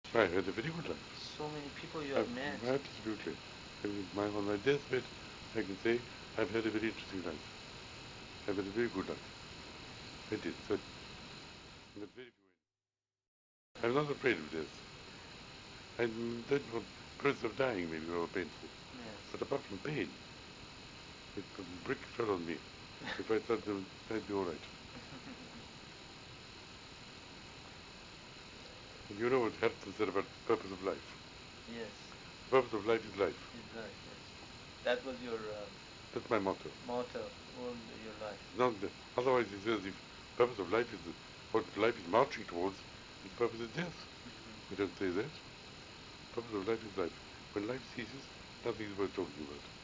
I had a very good life. So many people you have met. Absolutely. On my deathbed, I can say I've had a very interesting life. I've had a very good life. I did. So, but very few. I'm not afraid of death. I'm dead for process of dying maybe or painful. Yes. But apart from pain, if a brick fell on me, if I thought I'd be all right. And you know what Herzen said about the purpose of life. Yes. The purpose of life is life. Is life, yes. That was your That's my motto. motto all your life. Not the, otherwise he says if the purpose of life is what life is marching towards, its purpose is death. We don't say that. The purpose of life is life. When life ceases, nothing is worth talking about.